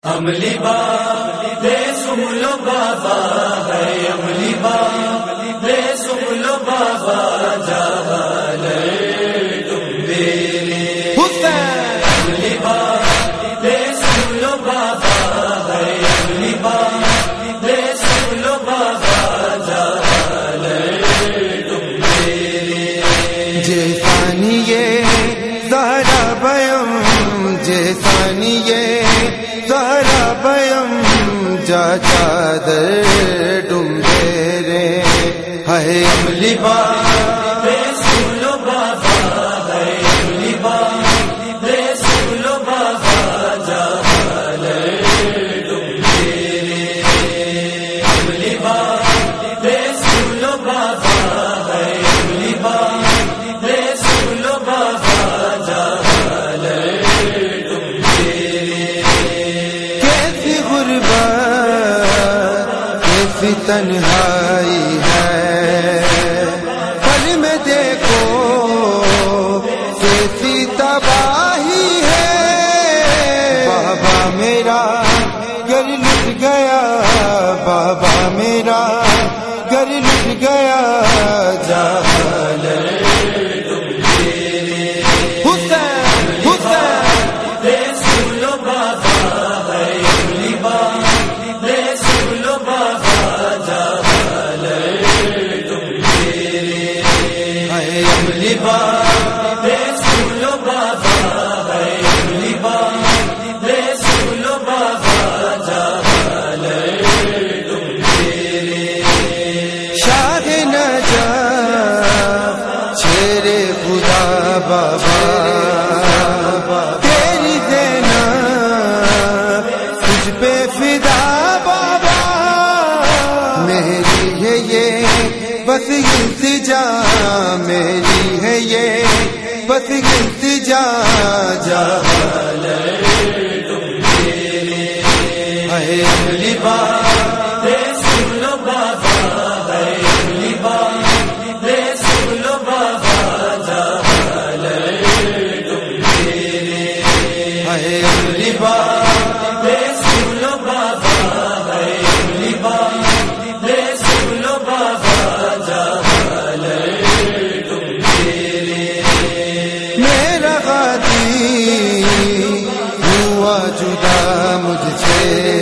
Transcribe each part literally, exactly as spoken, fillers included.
عملی با دے سملو بابا ہے عملی با دے سملو بابا جہال تم میرے حسین عملی با دے سملو بابا ہے عملی با دے سملو بابا جہال تم میرے جیسانی یہ زہرا بیم جیسانی یہ زہرا بیم جا چادر ڈومبیرے ہے عملی با دے سملو بابا ہے عملی با دے سملو بابا جہال تم میرے عملی با دے سملو بابا ہے عملی با دے سملو بابا جہال تم میرے کیسی غربت کیسی تنہائی ہے پل میں دیکھو کیسی تباہی ہے بابا میرا گھر لٹ گیا بابا میرا گھر لٹ گیا جہال تم میرے حسین حسین دے سملو بابا ہے عملی با دے سملو بابا جہال تم میرے ہے عملی با دے سملو بابا ہے عملی با دے سملو بابا جہال تم میرے شاہ نجف شیر خدا بابا تیری زینب تجھ پہ فدا بابا میری ہے یہ بس التجا میری ہے یہ بس التجا جہال تم میرے ہے عملی با دے سملو بابا ہے عملی با دے سملو بابا جہال تم میرے ہے عملی با دے سملو بابا ہے عملی با دے سملو بابا جہال تم میرے میرا غازی ہوا جدا مجھ سے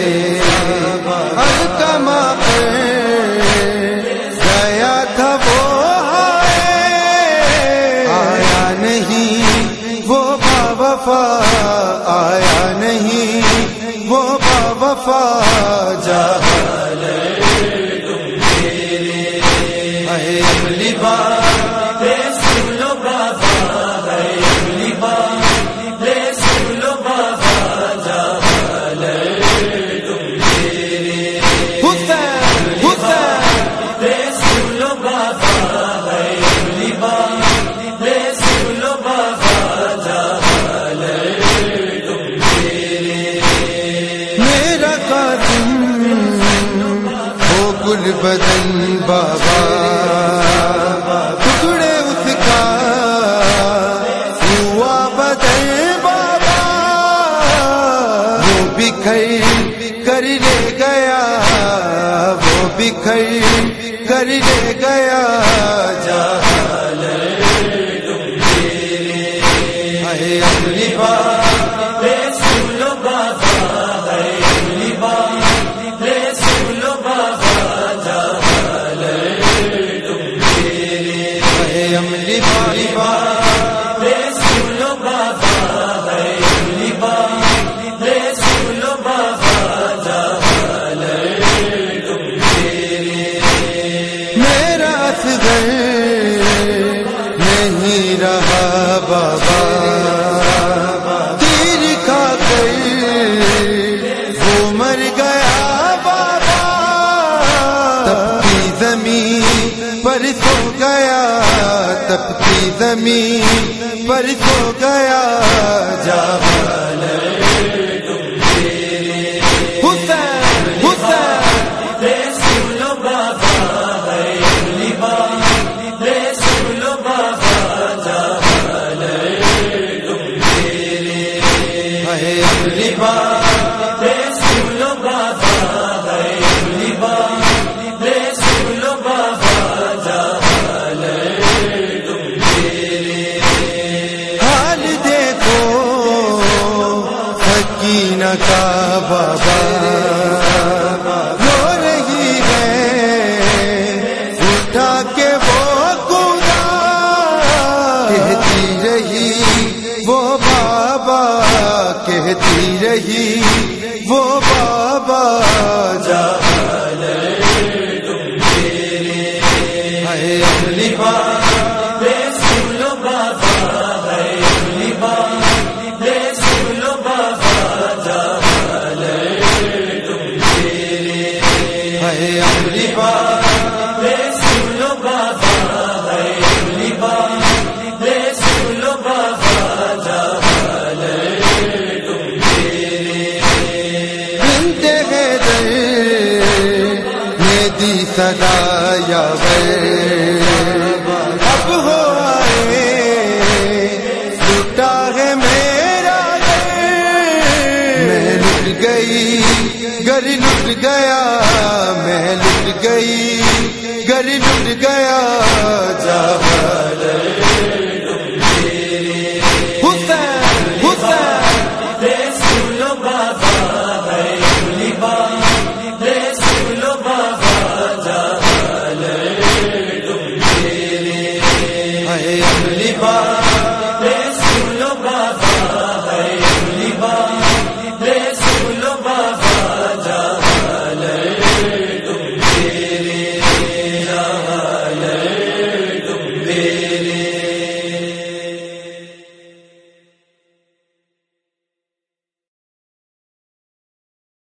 ہر کما پر گیا تھا وہ آیا نہیں وہ با وفا آیا نہیں وہ با وفا جہال تم میرے ہے عملی با دے سملو بابا ہے عملی با دے سملو بابا جہال تم میرے حسین حسین دے سملو بابا ہے عملی با دے سملو بابا جہال تم میرے میرا قاسم ہو گل بدن بابا ٹکڑے اس کا ہوا بدن بابا وہ بکھر کر لے گیا وہ بکھر کر لے گیا جہال تم میرے ہے عملی با دے سملو بابا ہے عملی با دے سملو بابا جہال تم میرے ہے عملی با دے سملو بابا ہے عملی با دے سملو بابا جہال تم میرے میرا اصغر نہیں رہا بابا تیر کھا کر وہ مر گیا بابا تپتی زمین پر سو گیا تپتی زمین پر سو گیا جہال تم میرے حسین حسین دے سملو بابا ہے عملی با دے سملو بابا جہال تم میرے ہے عملی با دے مدینہ کا بابا رو رہی ہے اٹھا کے وہ خدا کہتی رہی وہ بابا کہتی رہی وہ بابا جا صدا یا اب ہو آئے لٹا ہے میرا میں لٹ گئی گھر لٹ گیا میں لٹ گئی گھر لٹ